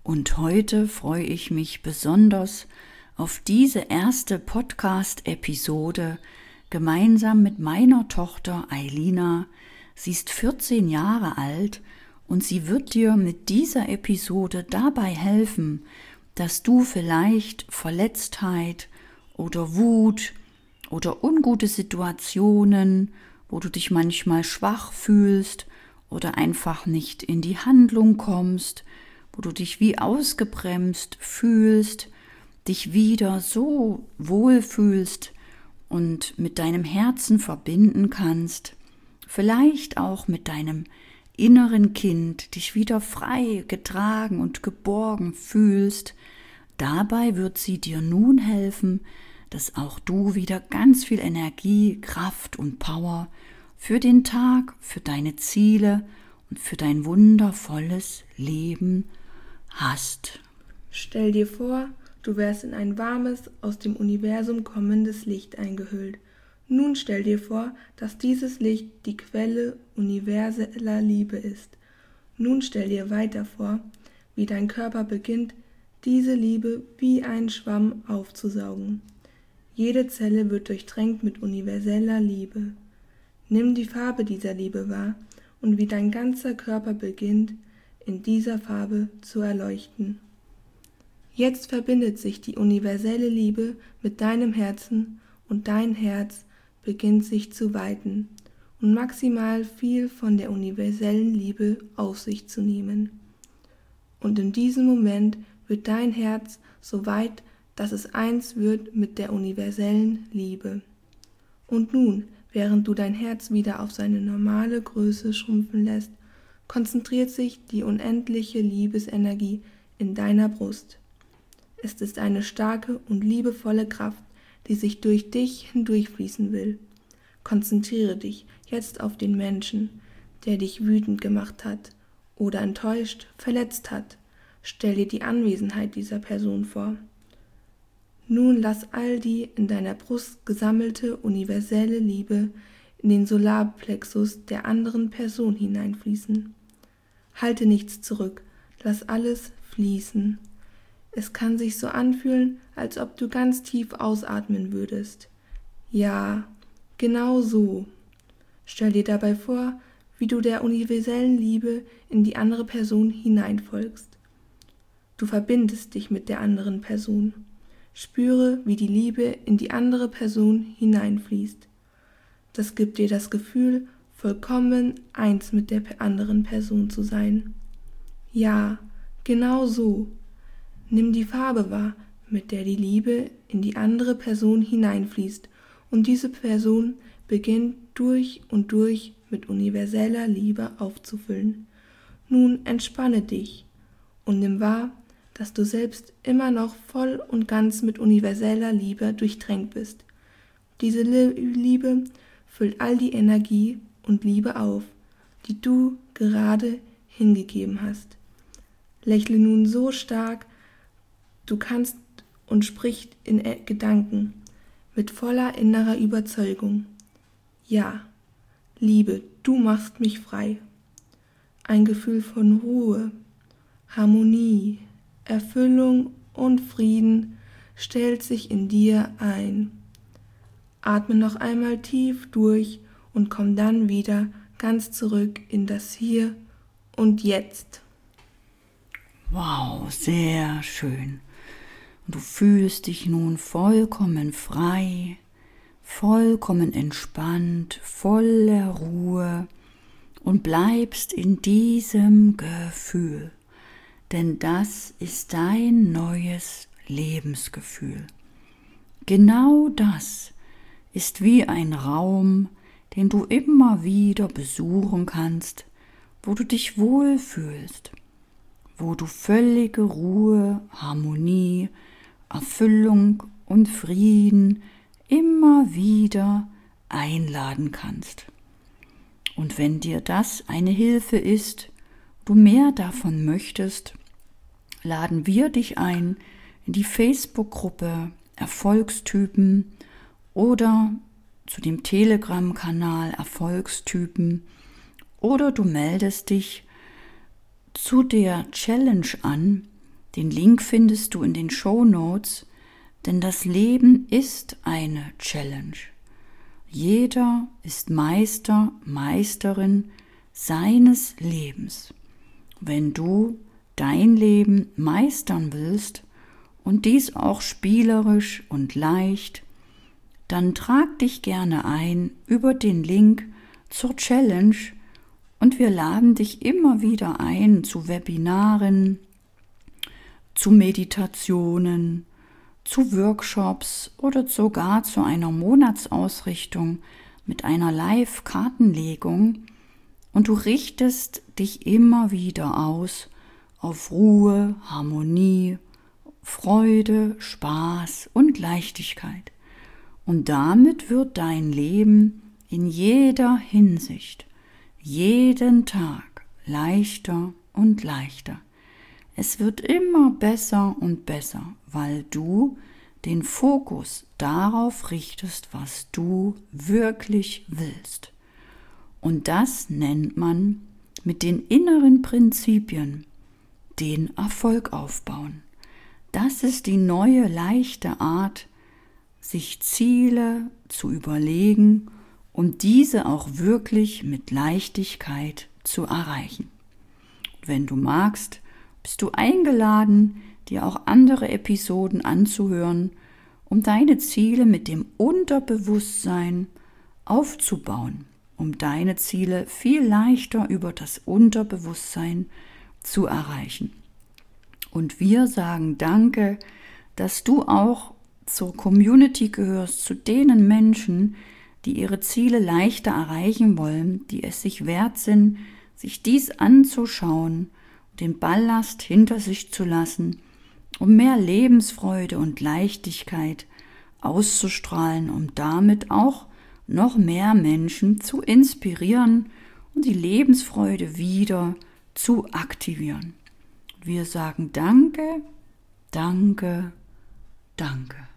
Und heute freue ich mich besonders auf diese erste Podcast-Episode gemeinsam mit meiner Tochter Eilina. Sie ist 14 Jahre alt und sie wird dir mit dieser Episode dabei helfen, dass du vielleicht Verletztheit oder Wut oder ungute Situationen, wo du dich manchmal schwach fühlst oder einfach nicht in die Handlung kommst, wo du dich wie ausgebremst fühlst, dich wieder so wohl fühlst und mit deinem Herzen verbinden kannst, vielleicht auch mit deinem inneren Kind, dich wieder frei, getragen und geborgen fühlst. Dabei wird sie dir nun helfen, dass auch du wieder ganz viel Energie, Kraft und Power für den Tag, für deine Ziele und für dein wundervolles Leben hast. Stell dir vor, du wärst in ein warmes, aus dem Universum kommendes Licht eingehüllt. Nun stell dir vor, dass dieses Licht die Quelle universeller Liebe ist. Nun stell dir weiter vor, wie dein Körper beginnt, diese Liebe wie einen Schwamm aufzusaugen. Jede Zelle wird durchtränkt mit universeller Liebe. Nimm die Farbe dieser Liebe wahr und wie dein ganzer Körper beginnt, in dieser Farbe zu erleuchten. Jetzt verbindet sich die universelle Liebe mit deinem Herzen und dein Herz beginnt sich zu weiten und maximal viel von der universellen Liebe auf sich zu nehmen. Und in diesem Moment wird dein Herz so weit, dass es eins wird mit der universellen Liebe. Und nun, während du dein Herz wieder auf seine normale Größe schrumpfen lässt, konzentriert sich die unendliche Liebesenergie in deiner Brust. Es ist eine starke und liebevolle Kraft, die sich durch dich hindurchfließen will. Konzentriere dich jetzt auf den Menschen, der dich wütend gemacht hat oder enttäuscht, verletzt hat. Stell dir die Anwesenheit dieser Person vor. Nun lass all die in deiner Brust gesammelte universelle Liebe in den Solarplexus der anderen Person hineinfließen. Halte nichts zurück, lass alles fließen. Es kann sich so anfühlen, als ob du ganz tief ausatmen würdest. Ja, genau so. Stell dir dabei vor, wie du der universellen Liebe in die andere Person hineinfolgst. Du verbindest dich mit der anderen Person. Spüre, wie die Liebe in die andere Person hineinfließt. Das gibt dir das Gefühl, vollkommen eins mit der anderen Person zu sein. Ja, genau so. Nimm die Farbe wahr, mit der die Liebe in die andere Person hineinfließt, und diese Person beginnt durch und durch mit universeller Liebe aufzufüllen. Nun entspanne dich und nimm wahr, dass du selbst immer noch voll und ganz mit universeller Liebe durchtränkt bist. Diese Liebe füllt all die Energie und Liebe auf, die du gerade hingegeben hast. Lächle nun so stark, du kannst und sprich in Gedanken mit voller innerer Überzeugung. Ja, Liebe, du machst mich frei. Ein Gefühl von Ruhe, Harmonie, Erfüllung und Frieden stellt sich in dir ein. Atme noch einmal tief durch und komm dann wieder ganz zurück in das Hier und Jetzt. Wow, sehr schön. Und du fühlst dich nun vollkommen frei, vollkommen entspannt, voller Ruhe und bleibst in diesem Gefühl. Denn das ist dein neues Lebensgefühl. Genau das ist wie ein Raum, den du immer wieder besuchen kannst, wo du dich wohlfühlst, wo du völlige Ruhe, Harmonie, Erfüllung und Frieden immer wieder einladen kannst. Und wenn dir das eine Hilfe ist, du mehr davon möchtest, laden wir dich ein in die Facebook-Gruppe Erfolgstypen oder zu dem Telegram-Kanal Erfolgstypen oder du meldest dich zu der Challenge an, Den Link findest du in den Shownotes, denn das Leben ist eine Challenge. Jeder ist Meister, Meisterin seines Lebens. Wenn du dein Leben meistern willst und dies auch spielerisch und leicht, dann trag dich gerne ein über den Link zur Challenge und wir laden dich immer wieder ein zu Webinaren, zu Meditationen, zu Workshops oder sogar zu einer Monatsausrichtung mit einer Live-Kartenlegung und du richtest dich immer wieder aus auf Ruhe, Harmonie, Freude, Spaß und Leichtigkeit. Und damit wird dein Leben in jeder Hinsicht, jeden Tag leichter und leichter. Es wird immer besser und besser, weil du den Fokus darauf richtest, was du wirklich willst. Und das nennt man mit den inneren Prinzipien den Erfolg aufbauen. Das ist die neue, leichte Art, sich Ziele zu überlegen und diese auch wirklich mit Leichtigkeit zu erreichen. Wenn du magst, bist du eingeladen, dir auch andere Episoden anzuhören, um deine Ziele mit dem Unterbewusstsein aufzubauen, um deine Ziele viel leichter über das Unterbewusstsein zu erreichen. Und wir sagen Danke, dass du auch zur Community gehörst, zu denen Menschen, die ihre Ziele leichter erreichen wollen, die es sich wert sind, sich dies anzuschauen, den Ballast hinter sich zu lassen, um mehr Lebensfreude und Leichtigkeit auszustrahlen, um damit auch noch mehr Menschen zu inspirieren und die Lebensfreude wieder zu aktivieren. Wir sagen Danke, danke, danke.